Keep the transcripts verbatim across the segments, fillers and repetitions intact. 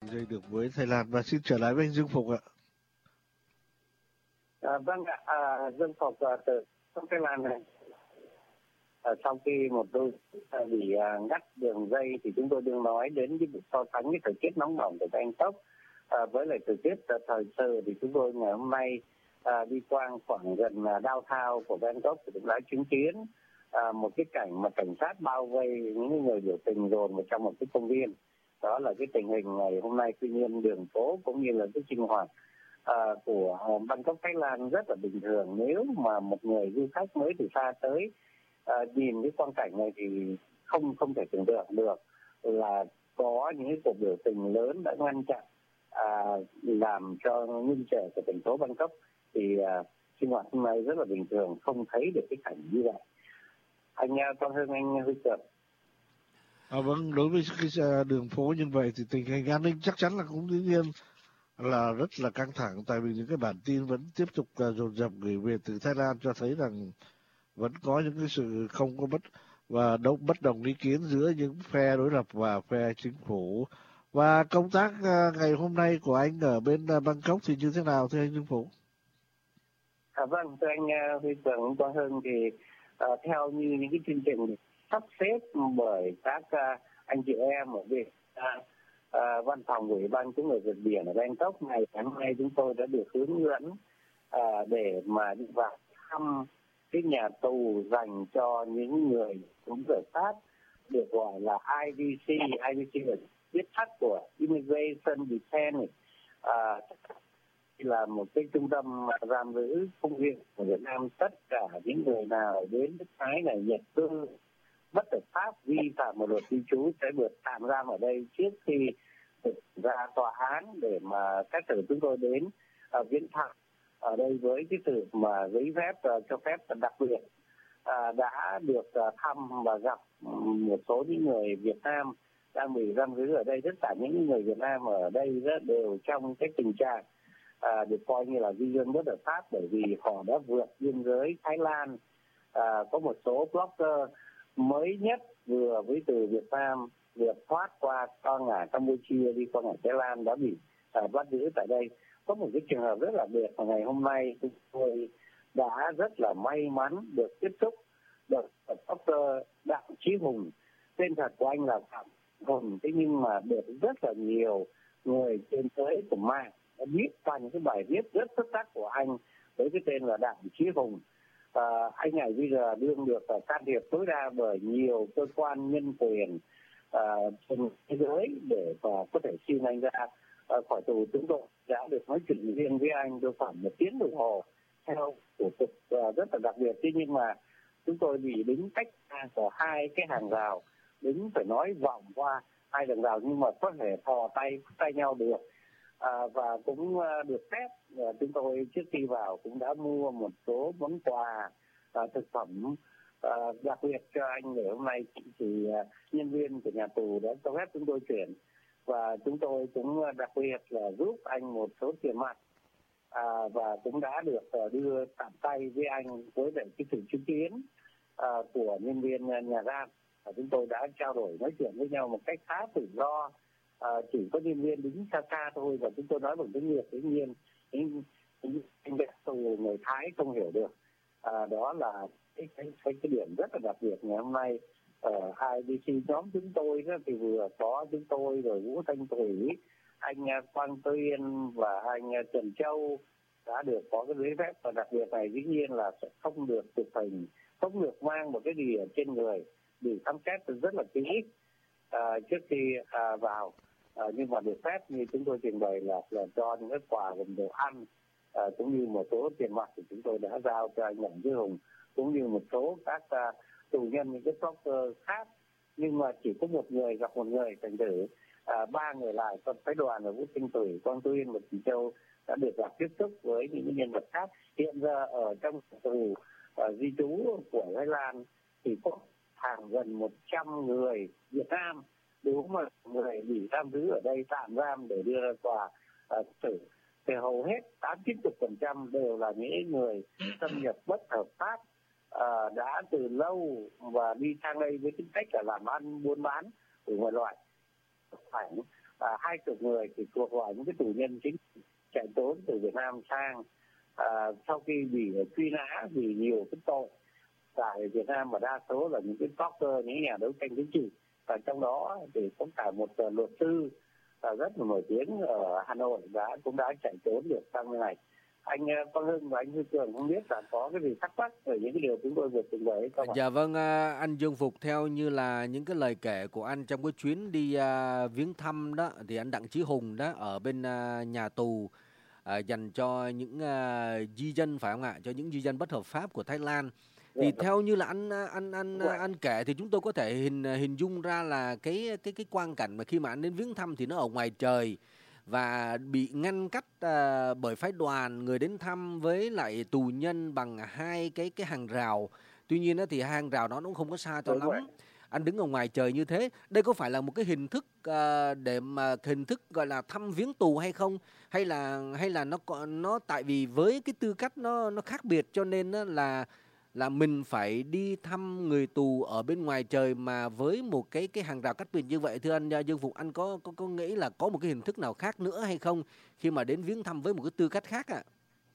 dây được với Thái Lan. Và xin trở lại với anh Dương Phục ạ. À, vâng ạ, à, Dương Phục à, từ Thái Lan này. À, sau khi một đôi à, bị à, ngắt đường dây thì chúng tôi đương nói đến cái việc so sánh cái thời tiết nóng bỏng của Bangkok à, với lại thời tiết à, thời sự, thì chúng tôi ngày hôm nay à, đi qua khoảng gần à, downtown của Bangkok thì cũng đã chứng kiến à, một cái cảnh mà cảnh sát bao vây những người biểu tình dồn vào trong một cái công viên. Đó là cái tình hình ngày hôm nay. Tuy nhiên đường phố cũng như là cái sinh hoạt à, của uh, Bangkok Thái Lan rất là bình thường. Nếu mà một người du khách mới từ xa tới à, nhìn cái quang cảnh này thì không không thể tưởng tượng được là có những cái cuộc biểu tình lớn đã ngăn chặn à, làm cho ngưng trệ của thành phố Bangkok. Thì à, sinh hoạt hôm nay rất là bình thường, không thấy được cái cảnh như vậy. Anh Quang Hưng, anh Huy Cường. À, vâng, đối với cái đường phố như vậy thì tình hình an ninh chắc chắn là cũng đương nhiên là rất là căng thẳng, tại vì những cái bản tin vẫn tiếp tục uh, dồn dập gửi về từ Thái Lan cho thấy rằng vẫn có những cái sự không có bất và đâu bất đồng ý kiến giữa những phe đối lập và phe chính phủ. Và công tác uh, ngày hôm nay của anh ở bên uh, Bangkok thì như thế nào thưa anh Dương Phú? À, vâng, thưa anh uh, Huy Cường, Quang Hưng, thì uh, theo như những cái chương trình sắp xếp bởi các uh, anh chị em ở Việt uh, uh, văn phòng Ủy ban chống người vượt biển ở Bangkok này, hôm nay chúng tôi đã được hướng dẫn uh, để mà đi vào thăm cái nhà tù dành cho những người chống tự sát, được gọi là I D C. I D C là viết tắt của Immigration Detention, uh, là một cái trung tâm giam giữ công viên của Việt Nam. Tất cả những người nào đến nước Thái này nhập cư bất hợp pháp, vi phạm một luật cư trú sẽ được tạm giam ở đây trước khi ra tòa án để mà các xử chúng tôi đến uh, viễn thăm ở đây với cái sự mà giấy phép uh, cho phép đặc biệt. Uh, đã được uh, thăm và gặp một số những người Việt Nam đang bị giam giữ ở đây. Tất cả những người Việt Nam ở đây rất đều trong cái tình trạng À, được coi như là di dân bất hợp pháp, bởi vì họ đã vượt biên giới Thái Lan. À, có một số blogger mới nhất vừa với từ Việt Nam vượt thoát qua qua ngã Campuchia đi qua ngã Thái Lan đã bị à, bắt giữ tại đây. Có một cái trường hợp rất là biệt mà ngày hôm nay chúng tôi đã rất là may mắn được tiếp xúc được blogger Đặng Chí Hùng. Tên thật của anh là Phạm Hùng, thế nhưng mà được rất là nhiều người trên thế của mạng biết qua những cái bài viết rất xuất sắc của anh với cái tên là Đặng Chí Hùng. À, anh này bây giờ đương được uh, can thiệp tối đa bởi nhiều cơ quan nhân quyền uh, trên thế giới để uh, có thể xin anh ra uh, khỏi tù. Chúng tôi đã được nói chuyện riêng với anh được khoảng một tiếng đồng hồ theo thủ tục uh, rất là đặc biệt. Tuy nhiên mà chúng tôi bị đứng cách của hai cái hàng rào, đứng phải nói vòng qua hai hàng rào nhưng mà có thể thò tay tay nhau được. À, và cũng à, được phép à, chúng tôi trước khi vào cũng đã mua một số món quà à, thực phẩm à, đặc biệt cho anh. Để hôm nay thì à, nhân viên của nhà tù đã cho phép chúng tôi chuyển, và chúng tôi cũng đặc biệt là giúp anh một số tiền mặt à, và cũng đã được à, đưa tạm tay với anh với lại cái sự chứng kiến à, của nhân viên nhà giam. À, chúng tôi đã trao đổi nói chuyện với nhau một cách khá tự do. À, chỉ có nhân viên đứng xa xa thôi, và chúng tôi nói bằng tiếng Việt. Tuy nhiên những anh vệ tù người Thái không hiểu được. À, đó là cái, cái cái cái điểm rất là đặc biệt ngày hôm nay ở I D C. Nhóm chúng tôi đó thì vừa có chúng tôi rồi Vũ Thanh Thủy, anh Quang Tuyên và anh Trần Châu đã được có cái giấy phép, và đặc biệt này dĩ nhiên là sẽ không được chụp hình, không được mang một cái gì ở trên người, bị khám xét rất là kỹ à, trước khi à, vào. À, nhưng mà được phép như chúng tôi trình bày là, là cho những cái quà gồm đồ ăn à, cũng như một số tiền mặt thì chúng tôi đã giao cho anh Đặng Chí Hùng cũng như một số các uh, tù nhân những cái blogger khác. Nhưng mà chỉ có một người gặp một người, thành thử à, ba người lại, còn phái đoàn là Vũ Thanh Thủy, Quang Tuyên và Trần Châu đã được gặp tiếp xúc với những nhân vật khác. Hiện giờ ở trong tù uh, di trú của Thái Lan thì có hàng gần một trăm người Việt Nam, đúng mà người bị giam giữ ở đây tạm giam để đưa ra tòa uh, xử. Thì hầu hết tám chín mươi phần trăm đều là những người xâm nhập bất hợp pháp uh, đã từ lâu và đi sang đây với tính cách là làm ăn buôn bán của mọi loại. Khoảng à, hai chục người thì thuộc vào những cái tù nhân chính chạy trốn từ Việt Nam sang à, sau khi bị truy nã vì nhiều cái tội tại Việt Nam, và đa số là những cái blogger, những nhà đấu tranh chính trị, và trong đó thì có cả một uh, luật sư uh, rất là nổi tiếng ở Hà Nội đã cũng đã chạy trốn được sang bên này. Anh uh, Quang Hưng và anh Huy Cường không biết là có cái gì thắc mắc về những cái điều chúng tôi vừa trình bày không ạ? Dạ vâng, anh Dương Phục, theo như là những cái lời kể của anh trong cái chuyến đi uh, viếng thăm đó, thì anh Đặng Chí Hùng đó ở bên uh, nhà tù uh, dành cho những uh, di dân, phải không ạ, cho những di dân bất hợp pháp của Thái Lan. Thì theo như là anh anh anh anh kể thì chúng tôi có thể hình hình dung ra là cái cái cái quang cảnh mà khi mà anh đến viếng thăm thì nó ở ngoài trời và bị ngăn cách uh, bởi phái đoàn người đến thăm với lại tù nhân bằng hai cái cái hàng rào. Tuy nhiên đó thì hai hàng rào đó nó cũng không có xa cho lắm. Anh đứng ở ngoài trời như thế, đây có phải là một cái hình thức uh, để mà hình thức gọi là thăm viếng tù hay không, hay là hay là nó nó tại vì với cái tư cách nó nó khác biệt cho nên là là mình phải đi thăm người tù ở bên ngoài trời mà với một cái cái hàng rào cách biệt như vậy? Thưa anh Dương Phục, anh có có có nghĩ là có một cái hình thức nào khác nữa hay không khi mà đến viếng thăm với một cái tư cách khác ạ?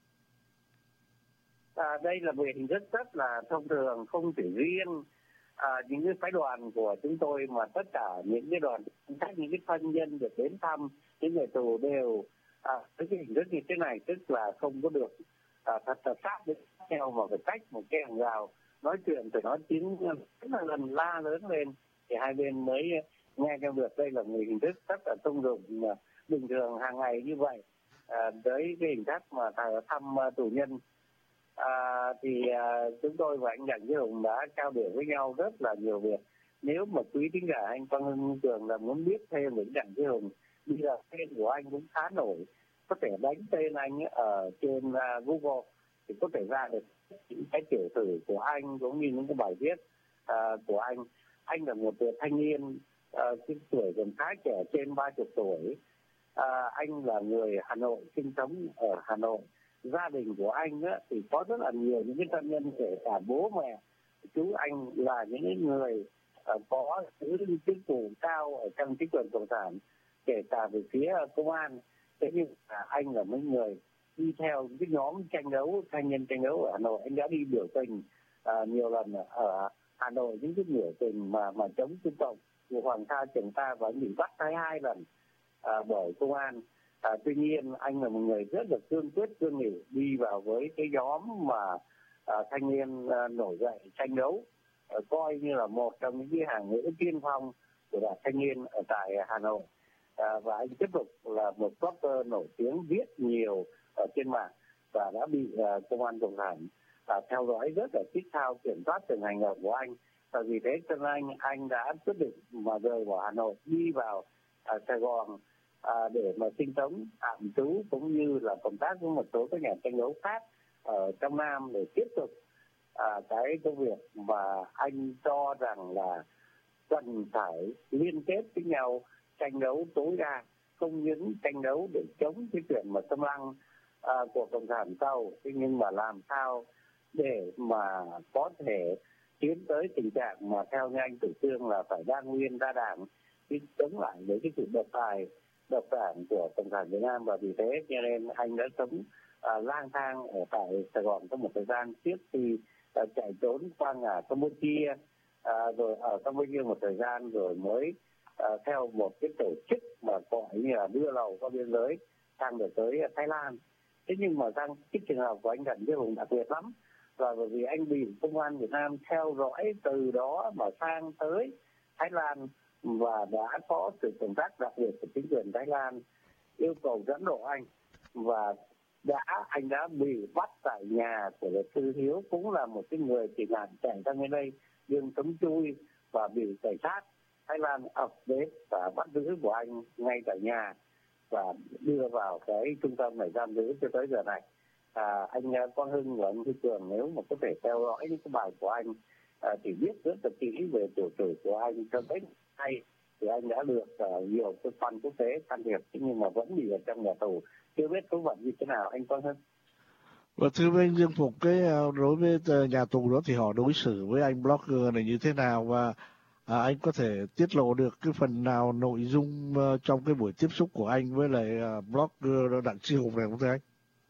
À? À, đây là một hình thức rất là thông thường, không chỉ riêng à, những cái phái đoàn của chúng tôi mà tất cả những cái đoàn các những cái thân nhân được đến thăm những người tù đều à, với cái hình thức như thế này, tức là không có được à, thật là sát đến theo mà phải cách một cái hàng rào, nói chuyện phải nói tiếng rất là lần la lớn lên thì hai bên mới nghe theo được. Đây là một hình thức rất là thông dụng bình thường hàng ngày như vậy. À, với cái hình thức mà thăm tù nhân à, thì à, chúng tôi và anh Đặng Chí Hùng đã trao đổi với nhau rất là nhiều việc. Nếu mà quý thính giả anh Quang Hưng Cường là muốn biết thêm về Đặng Chí Hùng, bây giờ tên của anh cũng khá nổi, có thể đánh tên anh ở trên uh, Google thì có thể ra được những cái tiểu sử của anh cũng như những cái bài viết uh, của anh. Anh là một thanh niên uh, cái tuổi còn khá trẻ, trên ba mươi tuổi. Uh, anh là người Hà Nội, sinh sống ở Hà Nội. Gia đình của anh á, thì có rất là nhiều những cái thân nhân, kể cả bố mẹ chú anh là những người uh, có những chức vụ cao ở trong chính quyền cộng sản, kể cả về phía công an. Thế nhưng à, anh là mấy người đi theo cái nhóm tranh đấu, thanh niên tranh đấu ở Hà Nội. Anh đã đi biểu tình à, nhiều lần ở Hà Nội, những cái biểu tình mà mà chống Trung Cộng của Hoàng Sa Trường Sa, và anh bị bắt hai hai lần à, bởi công an. À, tuy nhiên anh là một người rất là cương quyết, cương nghị đi vào với cái nhóm mà à, thanh niên à, nổi dậy tranh đấu, à, coi như là một trong những cái hàng ngũ tiên phong của đoàn thanh niên ở tại Hà Nội. À, và anh tiếp tục là một blogger nổi tiếng, viết nhiều ở trên mạng và đã bị uh, công an cộng sản uh, theo dõi rất là chít sao, kiểm soát từng hành động của anh. Và vì thế cho nên anh anh đã quyết định mà rời bỏ Hà Nội, đi vào uh, Sài Gòn uh, để mà sinh sống tạm trú cũng như là công tác với một số các nhà tranh đấu khác ở trong Nam để tiếp tục uh, cái công việc mà anh cho rằng là cần phải liên kết với nhau, tranh đấu tối đa, không những tranh đấu để chống cái chuyện mà xâm lăng à, của cộng sản sau, nhưng mà làm sao để mà có thể tiến tới tình trạng mà theo như anh chủ trương là phải đa nguyên đa đảng, chứ chống lại với cái sự độc tài độc đảng của cộng sản Việt Nam. Và vì thế cho nên anh đã sống à, lang thang ở tại Sài Gòn trong một thời gian trước khi à, chạy trốn qua ngả Campuchia, à, rồi ở Campuchia một thời gian rồi mới À, theo một cái tổ chức mà gọi như là đưa lầu qua biên giới sang được tới Thái Lan. Thế nhưng mà sang cái trường hợp của anh Đặng Chí Hùng đặc biệt lắm, và bởi vì anh bị công an Việt Nam theo dõi từ đó mà sang tới Thái Lan, và đã có sự công tác đặc biệt của chính quyền Thái Lan yêu cầu dẫn độ anh, và đã anh đã bị bắt tại nhà của luật sư Hiếu, cũng là một cái người tị nạn chạy sang bên đây đương sống chui, và bị cảnh sát Thái Lan ập đến và bắt giữ của anh ngay tại nhà và đưa vào cái trung tâm này giam giữ cho tới giờ này. À, anh Quang Hưng và anh Huy Cường nếu mà có thể theo dõi những cái bài của anh à, thì biết rất là kỹ về tiểu sử của anh cho đến nay, thì anh đã được uh, nhiều cơ quan quốc tế can thiệp, nhưng mà vẫn bị ở trong nhà tù, chưa biết số phận như thế nào anh Quang Hưng. Và thưa anh Dương Phục, cái đối với nhà tù đó thì họ đối xử với anh blogger này như thế nào, và À, anh có thể tiết lộ được cái phần nào nội dung uh, trong cái buổi tiếp xúc của anh với lại uh, blogger Đặng Chí Hùng này không thưa anh?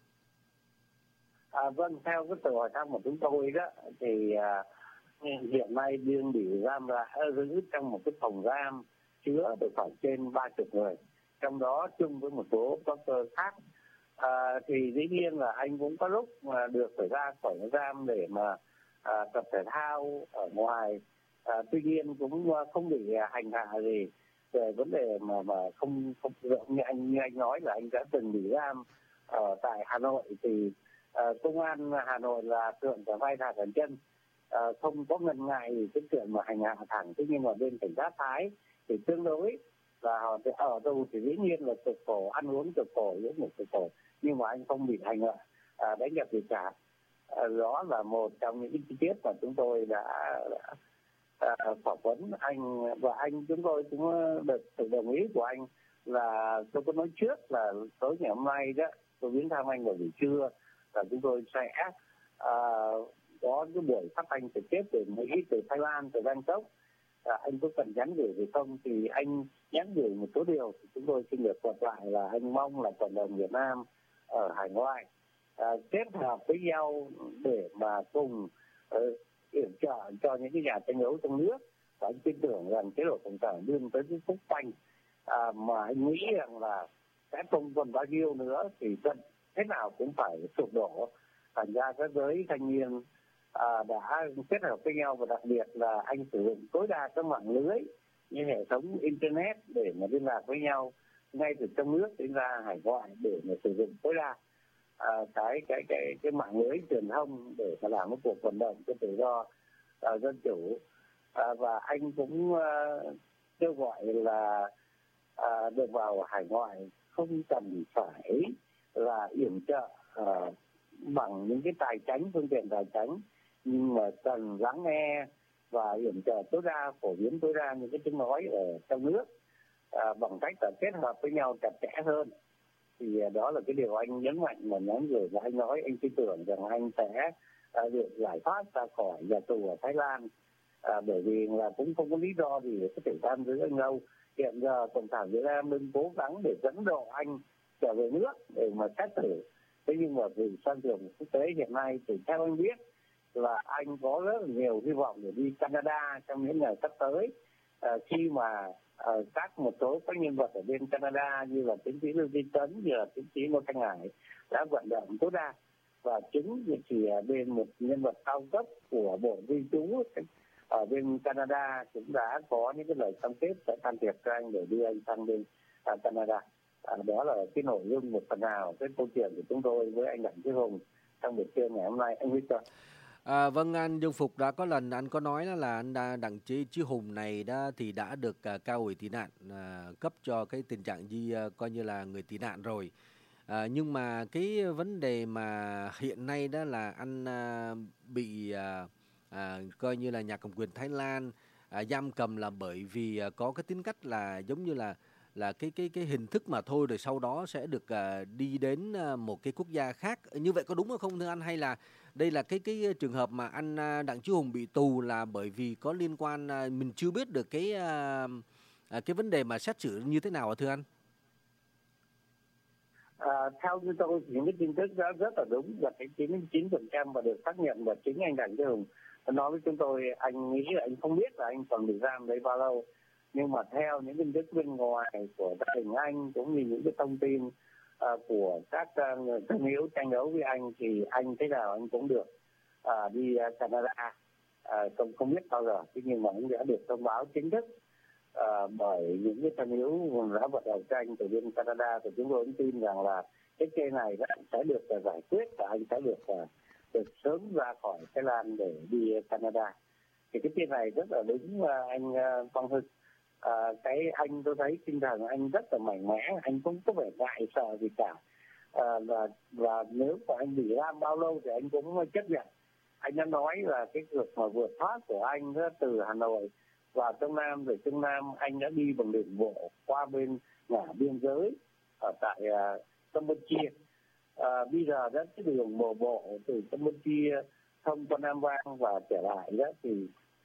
À, vâng, theo cái từ hỏi thăm của chúng tôi đó thì à, hiện nay đương bị giam ra giữ trong một cái phòng giam chứa được khoảng trên ba chục người, trong đó chung với một số blogger khác. À, thì dĩ nhiên là anh cũng có lúc mà được phải ra khỏi giam để mà à, tập thể thao ở ngoài. À, tuy nhiên cũng không bị hành hạ gì về vấn đề mà mà không không như anh như anh nói là anh đã từng bị giam ở tại Hà Nội thì à, công an Hà Nội là thượng cả vai thả cẳng chân, à, không có ngần ngại cái chuyện mà hành hạ thẳng. Thế nhưng mà bên cảnh sát Thái thì tương đối là họ ở đâu thì dĩ nhiên là cực khổ, ăn uống cực khổ, uống một cực khổ, nhưng mà anh không bị hành hạ à, đánh đập gì cả. À, đó là một trong những chi tiết mà chúng tôi đã, đã à, phỏng vấn anh, và anh chúng tôi cũng được sự đồng ý của anh là tôi có nói trước là tối ngày hôm nay đó tôi viếng thăm anh vào buổi trưa và chúng tôi sẽ à, có cái buổi phát thanh trực tiếp từ Mỹ, từ Thái Lan, từ Bangkok. À, anh có cần nhắn gửi gì không thì anh nhắn gửi một số điều thì chúng tôi xin được thuật lại là anh mong là cộng đồng Việt Nam ở hải ngoại à, kết hợp với nhau để mà cùng uh, yểm trợ cho những cái nhà tranh đấu trong nước, và anh tin tưởng rằng chế độ cộng sản đưa tới cái phúc phanh à, mà anh nghĩ rằng là sẽ không còn bao nhiêu nữa thì dân thế nào cũng phải sụp đổ. Thành ra các giới thanh niên à, đã kết hợp với nhau, và đặc biệt là anh sử dụng tối đa các mạng lưới như hệ thống internet để mà liên lạc với nhau ngay từ trong nước đến ra hải ngoại, để mà sử dụng tối đa à, cái cái cái cái mạng lưới truyền thông để mà làm một cuộc vận động cho tự do à, dân chủ. À, và anh cũng à, kêu gọi là à, được vào hải ngoại không cần phải là yểm trợ à, bằng những cái tài chánh, phương tiện tài chánh, nhưng mà cần lắng nghe và yểm trợ tối đa, phổ biến tối đa những cái tiếng nói ở trong nước à, bằng cách là kết hợp với nhau chặt chẽ hơn. Thì à, đó là cái điều anh nhấn mạnh mà nhắn gửi, và anh nói anh tin tưởng rằng anh sẽ à, được giải thoát ra khỏi nhà tù ở Thái Lan, à, bởi vì là cũng không có lý do gì để có thể giam giữ anh đâu. Hiện giờ cộng sản Việt Nam đang cố gắng để dẫn độ anh trở về nước để mà xét xử. Thế nhưng mà vì san trường quốc tế hiện nay thì theo anh biết là anh có rất là nhiều hy vọng để đi Canada trong những ngày sắp tới, à, khi mà à, các một số các nhân vật ở bên Canada như là tiến sĩ Lưu Duy Tấn, như là tiến sĩ Ngô Thanh Hải đã vận động tối đa, và chính thì bên một nhân vật cao cấp của Bộ Di trú ở bên Canada cũng đã có những cái lời cam kết sẽ can thiệp cho anh để đưa anh sang bên à, Canada. À, đó là cái nội dung một phần nào cái câu chuyện của chúng tôi với anh Đặng Chí Hùng trong buổi trưa ngày hôm nay, anh Victor. À, vâng, anh Dương Phục đã có lần anh có nói đó là anh đã, Đặng Chí Chí Hùng này đã thì đã được à, cao ủy tị nạn à, cấp cho cái tình trạng gì à, coi như là người tị nạn rồi. À, nhưng mà cái vấn đề mà hiện nay đó là anh à, bị à, à, coi như là nhà cầm quyền Thái Lan à, giam cầm là bởi vì à, có cái tính cách là giống như là là cái cái cái hình thức mà thôi, rồi sau đó sẽ được à, đi đến à, một cái quốc gia khác. Như vậy có đúng không thưa anh, hay là đây là cái cái trường hợp mà anh à, Đặng Chí Hùng bị tù là bởi vì có liên quan à, mình chưa biết được cái à, à, cái vấn đề mà xét xử như thế nào à, thưa anh? À, theo như tôi thì những cái tin tức đó rất là đúng, và cái chín mươi chín phần trăm và được xác nhận, và chính anh Đặng Chí Hùng nói với chúng tôi. Anh nghĩ là anh không biết là anh còn bị giam đấy bao lâu, nhưng mà theo những tin tức bên ngoài của gia đình anh cũng như những cái thông tin à, của các uh, người thân hữu tranh đấu với anh thì anh thế nào anh cũng được à, đi uh, Canada. À, không không biết bao giờ, nhưng mà anh đã được thông báo chính thức à, bởi những cái thân hữu đã vận động cho anh từ bên Canada, thì chúng tôi cũng tin rằng là cái cây này sẽ được uh, giải quyết và anh sẽ được uh, được sớm ra khỏi Thái Lan để đi Canada. Thì cái tin này rất là đúng uh, anh uh, Quang Hưng. À, cái anh tôi thấy tinh thần anh rất là mạnh mẽ, anh không có vẻ ngại sợ gì cả. À, và, và nếu mà anh bị giam bao lâu thì anh cũng chấp nhận. Anh đã nói là cái việc mà vượt thoát của anh đó, từ Hà Nội vào Trong Nam rồi Trung Nam, anh đã đi bằng đường bộ qua bên ngã biên giới ở tại uh, Campuchia. À, bây giờ đó cái đường bộ bộ từ Campuchia thông qua Nam Vang và trở lại đó thì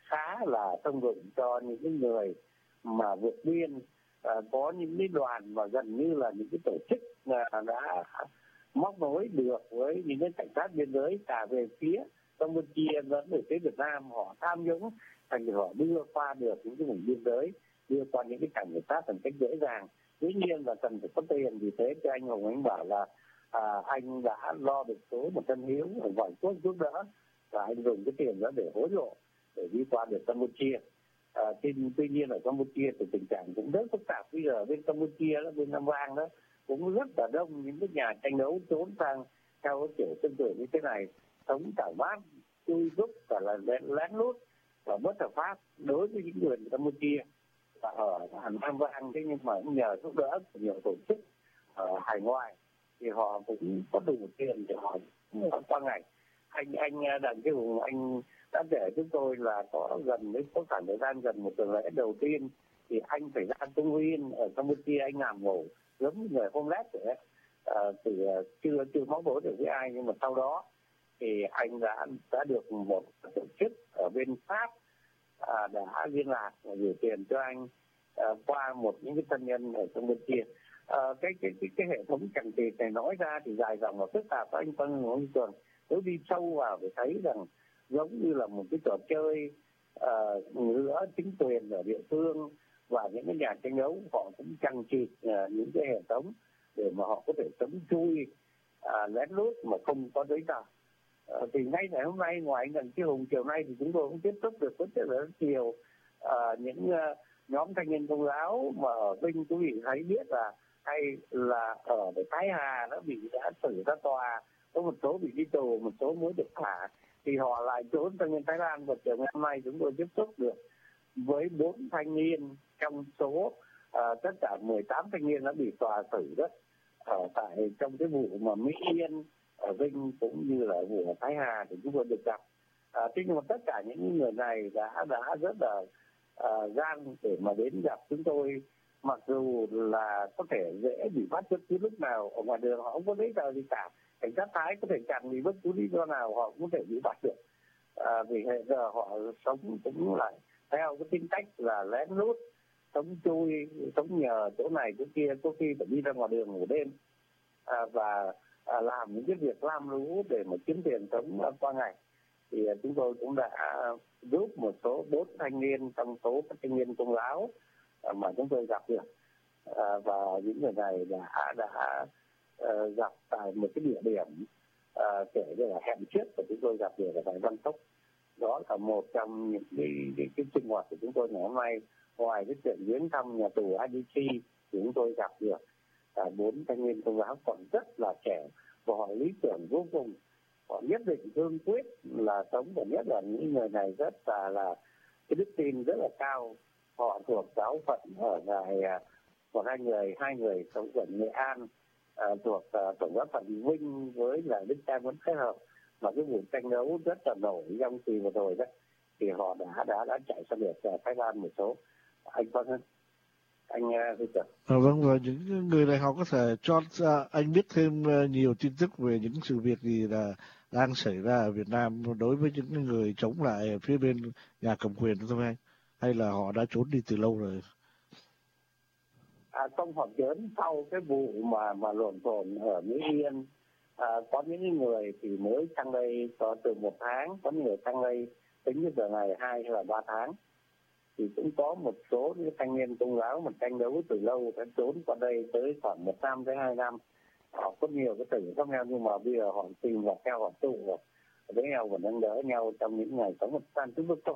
khá là thông dụng cho những cái người mà vượt biên. À, có những cái đoàn mà gần như là những cái tổ chức à, đã móc nối được với những cái cảnh sát biên giới cả về phía Campuchia lẫn về phía Việt Nam. Họ tham nhũng thành họ đưa qua được những cái vùng biên giới, đưa qua những cái cảnh sát một cách dễ dàng. Tuy nhiên là cần phải có tiền, vì thế cho anh Hùng anh bảo là à, anh đã lo được số một tân hiếu ở ngoại quốc giúp đỡ và anh dùng cái tiền đó để hối lộ để đi qua được Campuchia. À, tuy, tuy nhiên ở Campuchia thì tình trạng cũng rất phức tạp. Bây giờ bên Campuchia đó, bên Nam Vang đó cũng rất là đông những cái nhà tranh đấu trốn sang theo cái kiểu tương tự như thế này, sống thảo mát, chui rút và là lén, lén lút và bất hợp pháp đối với những người Campuchia và ở Nam Vang. Thế nhưng mà nhờ giúp đỡ của nhiều tổ chức ở hải ngoại thì họ cũng có đủ tiền để họ qua ngày. Anh anh Đặng Chí Hùng anh đã để chúng tôi là có gần với có khoảng thời gian gần một tuần lễ đầu tiên thì anh phải ra công viên ở Campuchia, anh nằm ngủ giống như người homeless vậy. À, thì chưa chưa móc nối được với ai, nhưng mà sau đó thì anh đã đã được một tổ chức ở bên Pháp à, đã liên lạc và gửi tiền cho anh à, qua một những cái thân nhân ở Campuchia. À, cái cái cái cái hệ thống chẳng tiền này nói ra thì dài dòng và phức tạp. Anh Quang Ngọc Tuần nếu đi sâu vào để thấy rằng giống như là một cái trò chơi uh, giữa chính quyền ở địa phương và những cái nhà tranh đấu. Họ cũng chằng chịt uh, những cái hệ thống để mà họ có thể sống chui uh, lén lút mà không có giấy tờ. Uh, thì ngay ngày hôm nay ngoài anh Đặng Chí Hùng, chiều nay thì chúng tôi cũng tiếp xúc được rất là nhiều uh, những uh, nhóm thanh niên công giáo mà ở Vinh quý vị thấy biết là hay là ở Thái Hà nó bị đã xử ra tòa, có một số bị đi tù, một số mới được thả thì họ lại trốn sang bên Thái Lan. Và chiều ngày hôm nay chúng tôi tiếp xúc được với bốn thanh niên trong số uh, tất cả mười tám thanh niên đã bị tòa xử đó ở tại trong cái vụ mà Mỹ Yên ở Vinh cũng như là vụ ở Thái Hà thì chúng tôi được gặp. À, thế nhưng mà tất cả những người này đã đã rất là uh, gan để mà đến gặp chúng tôi, mặc dù là có thể dễ bị bắt bất cứ lúc nào ở ngoài đường, họ không có giấy tờ gì cả. Cảnh sát Thái có thể chặn vì bất cứ lý do nào họ cũng có thể bị bắt được. À, vì hiện giờ họ sống cũng lại theo cái tính cách là lén lút, sống chui, sống nhờ chỗ này chỗ kia, có khi phải đi ra ngoài đường ngủ đêm à, và à, làm những cái việc lam lũ để mà kiếm tiền sống à, qua ngày. Thì à, chúng tôi cũng đã giúp một số bốn thanh niên trong số các thanh niên công giáo à, mà chúng tôi gặp được à, và những người này đã đã Uh, gặp tại một cái địa điểm uh, kể như là hẹn trước của chúng tôi gặp được ở tại Văn Tốc. Đó là một trong những cái, cái, cái sinh hoạt của chúng tôi ngày hôm nay. Ngoài cái chuyện viếng thăm nhà tù i đê xê thì chúng tôi gặp được bốn uh, thanh niên công giáo còn rất là trẻ và họ lý tưởng vô cùng. Họ nhất định cương quyết là sống, và nhất là những người này rất là là cái đức tin rất là cao. Họ thuộc giáo phận ở tại uh, một hai người hai người sống ở Nghệ An, À, thuộc uh, tổng giáo phận Vinh với là Đức Cha vẫn kết hợp, mà cái vụ tranh đấu rất là nổi trong kỳ vừa rồi đó thì họ đã đã đã chạy sang được uh, Thái Lan một số. Anh Quang Hân, anh uh, à, vâng, và những người này họ có thể cho uh, anh biết thêm uh, nhiều tin tức về những sự việc gì là đang xảy ra ở Việt Nam đối với những người chống lại phía bên nhà cầm quyền không anh? Hay là họ đã trốn đi từ lâu rồi? À, trong họp lớn sau cái vụ mà mà lộn xộn ở Mỹ Yên, à, có những người thì mới sang đây có từ một tháng, có những người sang đây tính như giờ ngày hai hay là ba tháng, thì cũng có một số những thanh niên công giáo mà tranh đấu từ lâu đã trốn qua đây tới khoảng một năm tới hai năm. Họ có nhiều cái tình khác nhau, nhưng mà bây giờ họ tìm vào theo họ tụ rồi với nhau và nâng đỡ nhau trong những ngày sống một san chúng tôi